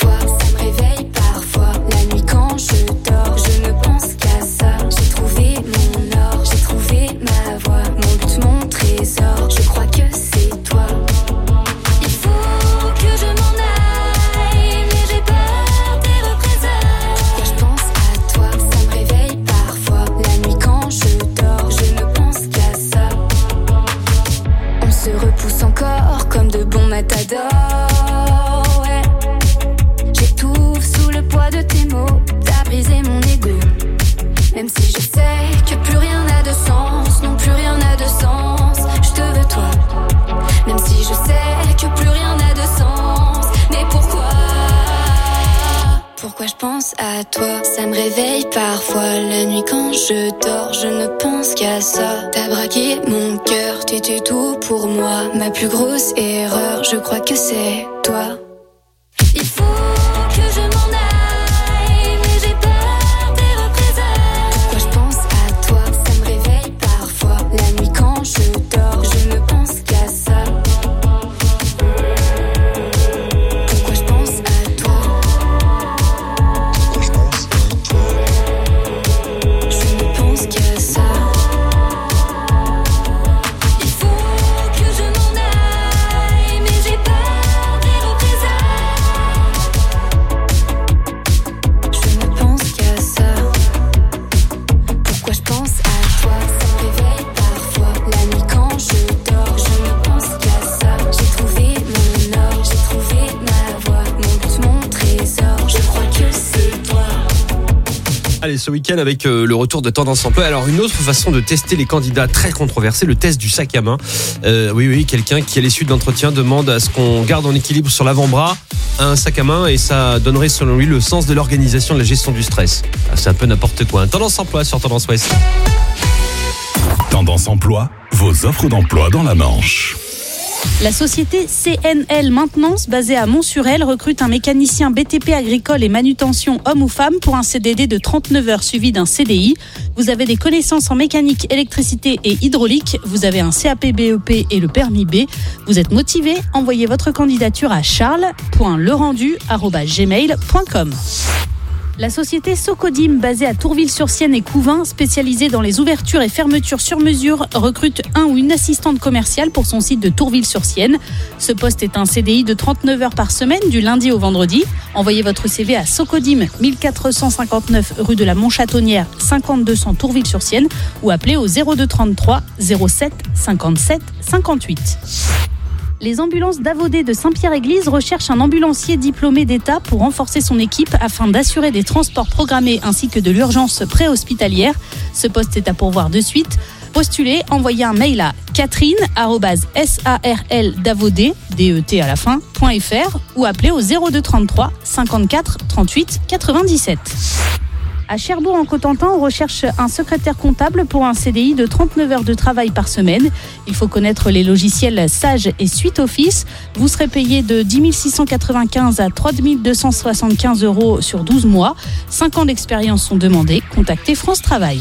toi, ça me réveille parfois. La nuit quand je dors, je ne pense qu'à ça. J'ai trouvé mon or, j'ai trouvé ma voie, mon but, mon trésor. Je crois que c'est toi. Il faut que je m'en aille, mais j'ai peur des représailles. Pourquoi je pense à toi, ça me réveille parfois. La nuit quand je dors, je ne pense qu'à ça. On se repousse encore comme de bons matadors. Ouais. J'étouffe sous le poids de tes mots. T'as brisé mon ego. Même si je sais que plus rien n'a de sens, non plus rien n'a de sens. Je te veux toi. Même si je sais que plus rien n'a de sens. Mais pourquoi? Pourquoi je pense à toi? Ça me réveille parfois. La nuit quand je dors, je ne pense qu'à ça. T'as braqué mon cœur, t'étais tout pour moi. Ma plus grosse erreur, je crois que c'est toi. Il faut que je m'en aille, mais j'ai peur des représailles. Pourquoi je pense à toi? Ça me réveille parfois. La nuit quand je dors, je ne pense qu'à ça. Pourquoi je pense à toi? Pourquoi je pense à toi? Je ne pense qu'à ça. Il faut que je m'en aille, mais j'ai peur des représailles. Je ne pense qu'à ça. Pourquoi je pense à toi? Ça me réveille parfois. La nuit quand je dors, je ne pense qu'à ça. J'ai trouvé mon or, j'ai trouvé ma voie, mon but, mon trésor. Je crois que c'est toi. Allez, ce week-end avec euh, le retour de Tendance Emploi. Alors, une autre façon de tester les candidats très controversés, le test du sac à main. Euh, oui, oui, quelqu'un qui, à l'issue de l'entretien, demande à ce qu'on garde en équilibre sur l'avant-bras un sac à main et ça donnerait, selon lui, le sens de l'organisation de la gestion du stress. Ah, c'est un peu n'importe quoi. Tendance Emploi sur Tendance Ouest. Tendance Emploi, vos offres d'emploi dans la Manche. La société C N L Maintenance, basée à Mont-sur-Elle, recrute un mécanicien B T P agricole et manutention homme ou femme pour un C D D de trente-neuf heures suivi d'un C D I. Vous avez des connaissances en mécanique, électricité et hydraulique. Vous avez un C A P B E P et le permis B. Vous êtes motivé? Envoyez votre candidature à charles point lerendu arobase gmail point com. La société Socodim, basée à Tourville-sur-Sienne et Couvain, spécialisée dans les ouvertures et fermetures sur mesure, recrute un ou une assistante commerciale pour son site de Tourville-sur-Sienne. Ce poste est un C D I de trente-neuf heures par semaine, du lundi au vendredi. Envoyez votre C V à Socodim, mille quatre cent cinquante-neuf rue de la Montchatonnière, cinquante deux cents Tourville-sur-Sienne ou appelez au zéro deux trente-trois zéro sept cinquante-sept cinquante-huit. Les ambulances d'Avodé de Saint-Pierre-Église recherchent un ambulancier diplômé d'État pour renforcer son équipe afin d'assurer des transports programmés ainsi que de l'urgence préhospitalière. Ce poste est à pourvoir de suite. Postulez, envoyez un mail à catherine arobase sarl davodé, D E T à la fin, point F R ou appelez au zéro deux trente-trois cinquante-quatre trente-huit quatre-vingt-dix-sept. À Cherbourg-en-Cotentin, on recherche un secrétaire comptable pour un C D I de trente-neuf heures de travail par semaine. Il faut connaître les logiciels Sage et Suite Office. Vous serez payé de dix mille six cent quatre-vingt-quinze à trois mille deux cent soixante-quinze euros sur douze mois. cinq ans d'expérience sont demandés. Contactez France Travail.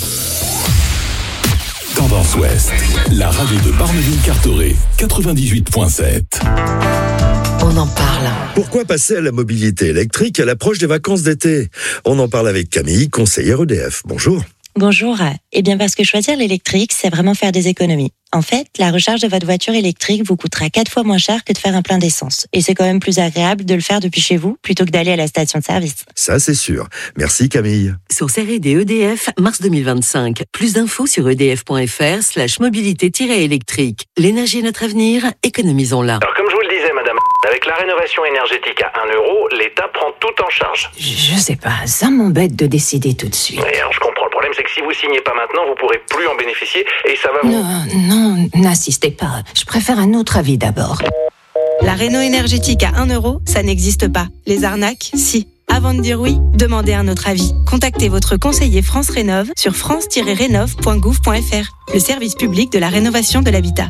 Tendance Ouest, la radio de Barneville-Carteret, quatre-vingt-dix-huit point sept. On en parle. Pourquoi passer à la mobilité électrique à l'approche des vacances d'été? On en parle avec Camille, conseillère E D F. Bonjour. Bonjour. Eh bien, parce que choisir l'électrique, c'est vraiment faire des économies. En fait, la recharge de votre voiture électrique vous coûtera quatre fois moins cher que de faire un plein d'essence. Et c'est quand même plus agréable de le faire depuis chez vous plutôt que d'aller à la station de service. Ça, c'est sûr. Merci Camille. Source R et D E D F, mars deux mille vingt-cinq. Plus d'infos sur edf.fr slash mobilité-électrique. L'énergie est notre avenir, économisons-la. Alors, comme je vous le disais, madame, avec la rénovation énergétique à un euro, l'État prend tout en charge. Je sais pas, ça m'embête de décider tout de suite. Et alors, je comprends. Le problème, c'est que si vous signez pas maintenant, vous pourrez plus en bénéficier et ça va vous... Non, non, n'insistez pas. Je préfère un autre avis d'abord. La réno énergétique à un euro, ça n'existe pas. Les arnaques, si. Avant de dire oui, demandez un autre avis. Contactez votre conseiller France Rénov sur france tiret rénov point gouv point f r, le service public de la rénovation de l'habitat.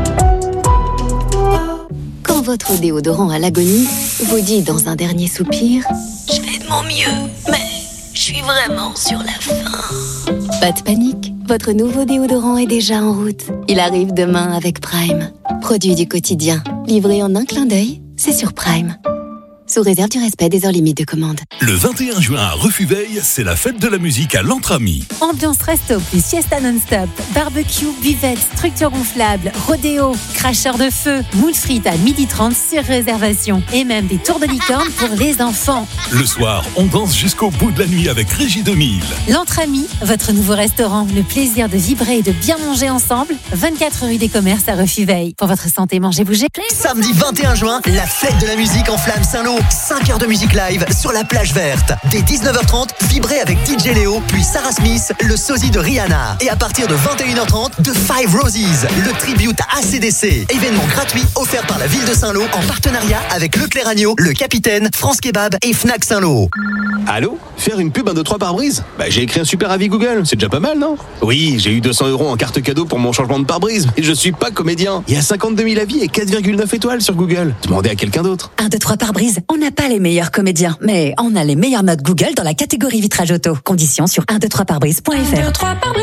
Quand votre déodorant à l'agonie vous dit dans un dernier soupir « Je fais de mon mieux, mais je suis vraiment sur la fin ». Pas de panique, votre nouveau déodorant est déjà en route. Il arrive demain avec Prime. Produit du quotidien, livré en un clin d'œil, c'est sur Prime. sous réserve du respect des heures limites de commande. Le vingt et un juin à Refuveil, c'est la fête de la musique à l'Entre-Amis. Ambiance resto plus fiesta non-stop, barbecue, buvette, structure gonflable, rodéo, cracheur de feu, moules frites à midi trente sur réservation et même des tours de licorne pour les enfants. Le soir, on danse jusqu'au bout de la nuit avec Régie deux mille. L'Entre-Amis, votre nouveau restaurant, le plaisir de vibrer et de bien manger ensemble, vingt-quatre rue des Commerces à Refuveil. Pour votre santé, mangez, bougez. Samedi vingt et un juin, la fête de la musique en Flamme Saint-Lô. cinq heures de musique live sur la plage verte. Dès dix-neuf heures trente, vibrez avec D J Léo, puis Sarah Smith, le sosie de Rihanna. Et à partir de vingt et une heures trente, The Five Roses, le tribute A C D C. Événement gratuit offert par la ville de Saint-Lô en partenariat avec Leclerc Agneau, Le Capitaine, France Kebab et Fnac Saint-Lô. Allô ? Faire une pub un, deux, trois pare-brise ? Bah, j'ai écrit un super avis Google, c'est déjà pas mal, non ? Oui, j'ai eu deux cents euros en carte cadeau pour mon changement de pare-brise, mais je suis pas comédien. Il y a cinquante-deux mille avis et quatre virgule neuf étoiles sur Google. Demandez à quelqu'un d'autre. un, deux, trois pare-brise, on n'a pas les meilleurs comédiens, mais on a les meilleures notes Google dans la catégorie vitrage auto. Conditions sur un deux trois pare-brise point f r.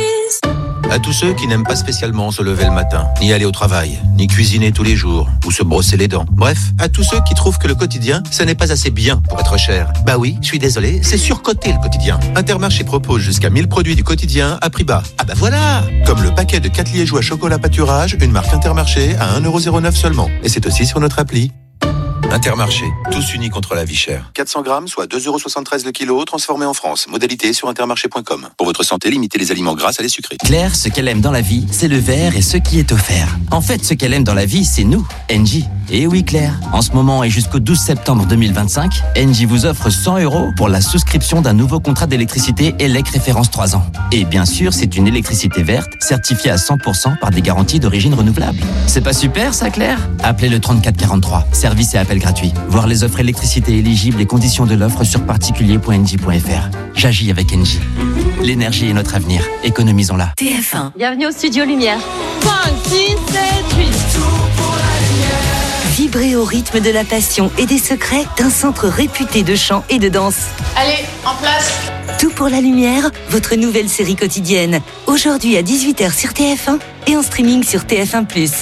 À tous ceux qui n'aiment pas spécialement se lever le matin, ni aller au travail, ni cuisiner tous les jours, ou se brosser les dents. Bref, à tous ceux qui trouvent que le quotidien, ça n'est pas assez bien pour être cher. Bah oui, je suis désolé, c'est surcoté le quotidien. Intermarché propose jusqu'à mille produits du quotidien à prix bas. Ah bah voilà ! Comme le paquet de quatre liégeois chocolat pâturage, une marque Intermarché à un euro zéro neuf seulement. Et c'est aussi sur notre appli. Intermarché, tous unis contre la vie chère. quatre cents grammes, soit deux euros soixante-treize le kilo, transformé en France. Modalité sur intermarché point com. Pour votre santé, limitez les aliments gras à les sucrés. Claire, ce qu'elle aime dans la vie, c'est le verre et ce qui est offert. En fait, ce qu'elle aime dans la vie, c'est nous, Engie. Et oui, Claire, en ce moment et jusqu'au douze septembre deux mille vingt-cinq, Engie vous offre cent euros pour la souscription d'un nouveau contrat d'électricité Elec référence trois ans. Et bien sûr, c'est une électricité verte, certifiée à cent pour cent par des garanties d'origine renouvelable. C'est pas super, ça, Claire ? Appelez le trente-quatre quarante-trois. Service et appel gratuit. Voir les offres électricité éligibles et conditions de l'offre sur particulier point engie point f r. J'agis avec Engie. L'énergie est notre avenir. Économisons-la. T F un. Bienvenue au studio Lumière. cinq, six, sept, huit. Vibrez au rythme de la passion et des secrets d'un centre réputé de chant et de danse. Allez, en place. Tout pour la lumière, votre nouvelle série quotidienne. Aujourd'hui à dix-huit heures sur T F un et en streaming sur T F un plus.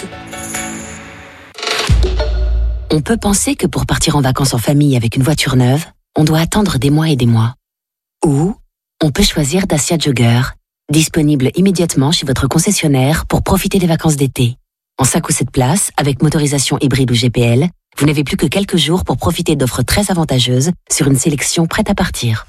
On peut penser que pour partir en vacances en famille avec une voiture neuve, on doit attendre des mois et des mois. Ou on peut choisir Dacia Jogger, disponible immédiatement chez votre concessionnaire pour profiter des vacances d'été. En cinq ou sept places, avec motorisation hybride ou G P L, vous n'avez plus que quelques jours pour profiter d'offres très avantageuses sur une sélection prête à partir.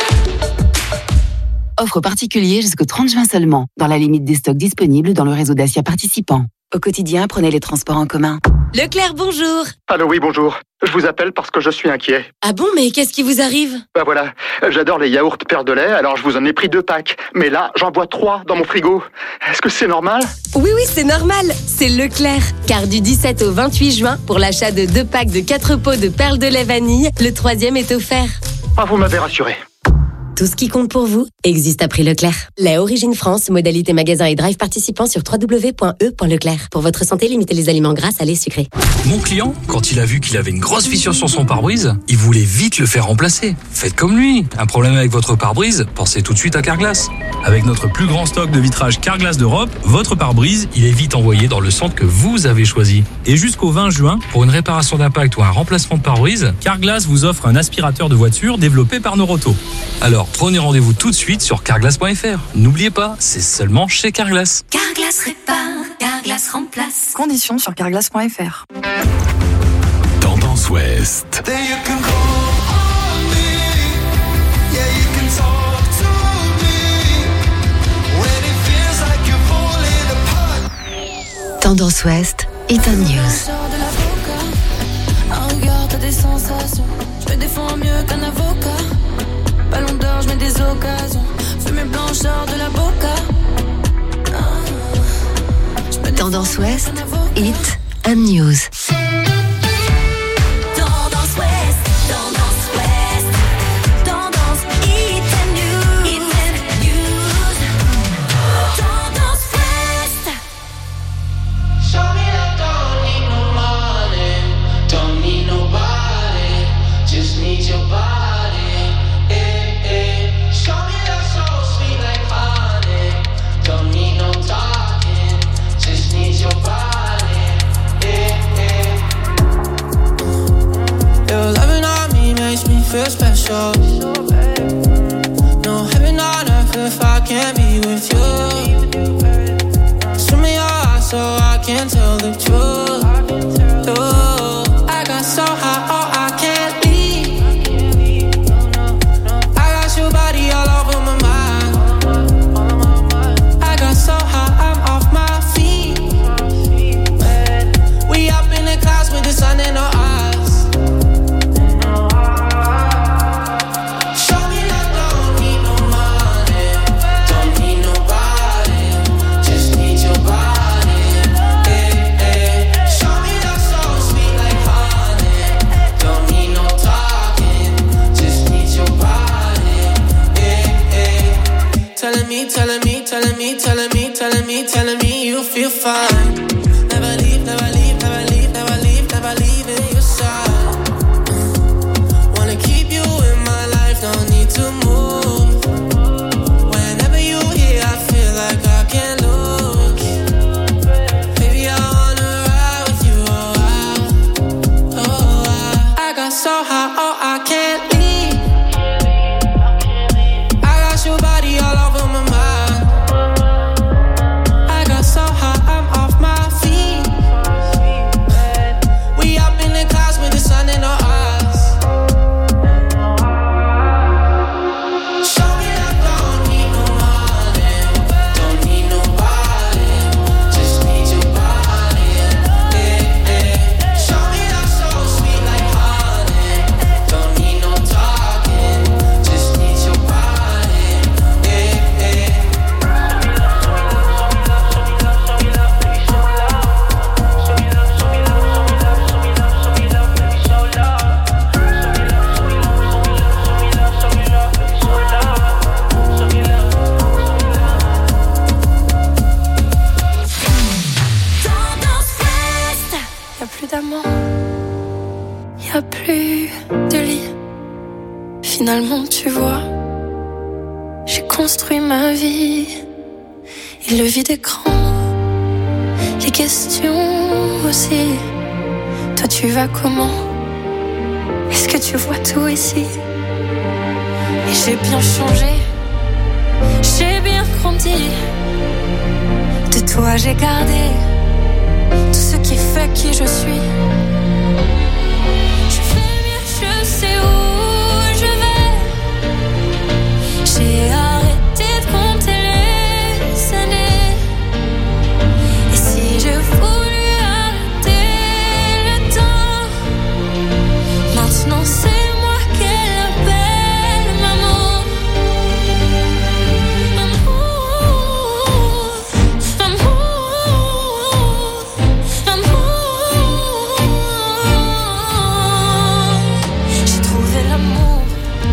Offre particulier jusqu'au trente juin seulement, dans la limite des stocks disponibles dans le réseau Dacia participant. Au quotidien, prenez les transports en commun. Leclerc, bonjour. Allô, oui, bonjour. Je vous appelle parce que je suis inquiet. Ah bon, mais qu'est-ce qui vous arrive? Bah voilà, j'adore les yaourts Père de lait, alors je vous en ai pris deux packs. Mais là, j'en vois trois dans mon frigo. Est-ce que c'est normal? Oui, oui, c'est normal. C'est Leclerc. Car du dix-sept au vingt-huit juin, pour l'achat de deux packs de quatre pots de perles de lait vanille, le troisième est offert. Ah, vous m'avez rassuré. Tout ce qui compte pour vous existe à prix Leclerc. Lait Origine France, modalité magasin et drive participant sur w w w point e point leclerc. Pour votre santé, limitez les aliments gras, salés, sucrés. Mon client, quand il a vu qu'il avait une grosse fissure sur son pare-brise, il voulait vite le faire remplacer. Faites comme lui. Un problème avec votre pare-brise, pensez tout de suite à Carglass. Avec notre plus grand stock de vitrage Carglass d'Europe, votre pare-brise, il est vite envoyé dans le centre que vous avez choisi. Et jusqu'au vingt juin, pour une réparation d'impact ou un remplacement de pare-brise, Carglass vous offre un aspirateur de voiture développé par Noroto. Alors, prenez rendez-vous tout de suite sur carglass point f r. N'oubliez pas, c'est seulement chez Carglass. Carglass répare, Carglass remplace. Conditions sur carglass point f r. Tendance Ouest. Tendance Ouest, Eton News. Un regard, t'as des sensations. Je te défends mieux qu'un avocat. Ballon d'or, je mets des occasions. Fumée blancheur de la boca. Tendance Ouest, Hit and News. Tendance Ouest, Tendance Ouest. Tendance Hit and News. Hit and News. Tendance Ouest. Show me that don't need no money, don't need nobody, just need your body. Eh, eh. Show me that soul sweet like honey, don't need no talking, just need your body. Eh, eh. You're loving on me, feel special. No heaven on earth if I can't be with you. Show me your eyes so I can tell the truth. Ooh, I got so high, oh I can't leave. I got your body all over my mind. I got so high, I'm off my feet. We up in the clouds with the sun in our eyes. Show me that don't need no money, don't need nobody, just need your body. Hey, hey. Show me that so sweet like honey, don't need no talking, just need your body. Hey, hey. Telling me, telling me, telling me, telling me, telling me, telling me you feel fine. Never leave, never leave, never leave, never leave, never leave in your side. Wanna keep you in my life, don't need to move. Whenever you here, I feel like I can't lose. Baby, I wanna ride with you, oh I, oh I. I got so high, oh I can't leave. I got your body all over my mind. I got so high, I'm off my feet. We up in the clouds with the sun in our eyes. Show me that don't need no money, don't need nobody, just need your body. Hey, hey. Show me that so sweet like honey, don't need no talking, just need your body. Hey, hey. Y'a plus d'amour, y'a plus de lit. Finalement, tu vois, j'ai construit ma vie. Et le vide écran, les questions aussi. Toi, tu vas comment? Est-ce que tu vois tout ici? Et j'ai bien changé, j'ai bien grandi. De toi, j'ai gardé tout ce qui fait qui je suis. Je fais mieux, je sais où je vais. J'ai arrêté de compter les années. Et si je voulais arrêter le temps, maintenant c'est moi qu'elle appelle maman. Amour, j'ai trouvé l'amour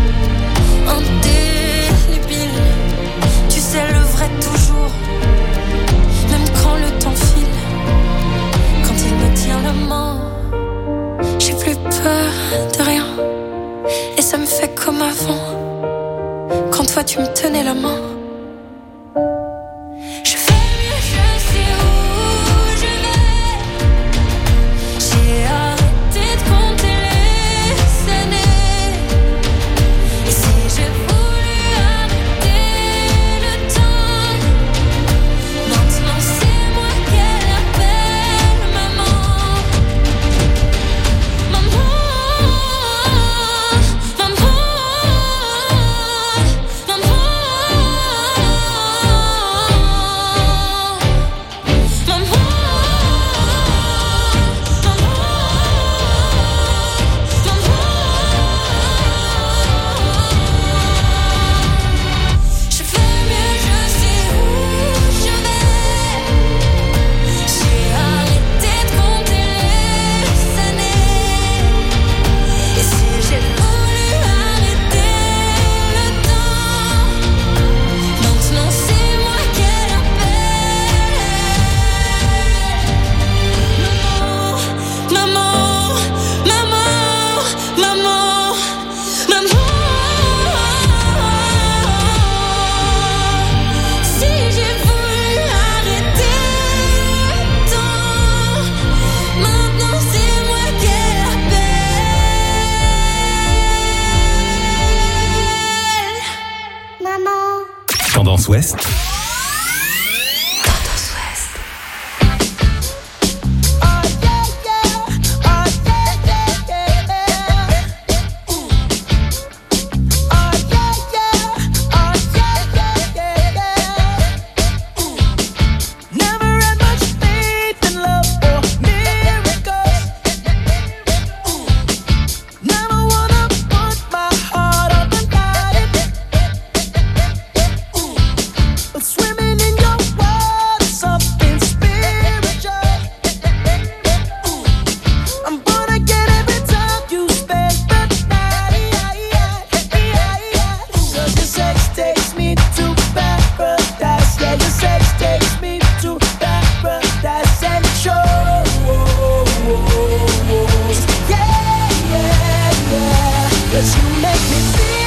indélébile. Tu sais le vrai toujours, même quand le temps file. Quand il me tient la main, j'ai plus peur de rien. Et ça me fait comme avant, quand toi tu me tenais la main. Je fais mieux, je sais où je vais. J'ai arrêté de compter les années. Et si j'ai voulu arrêter le temps, maintenant c'est moi qu'elle appelle maman. Maman, maman, maman. Tendance Ouest. Cause you make me feel